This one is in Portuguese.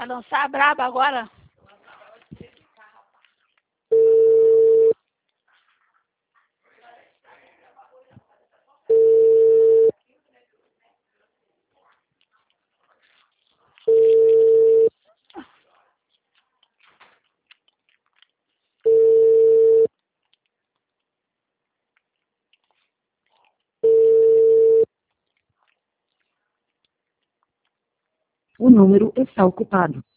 Vai lançar a braba agora? O número está ocupado.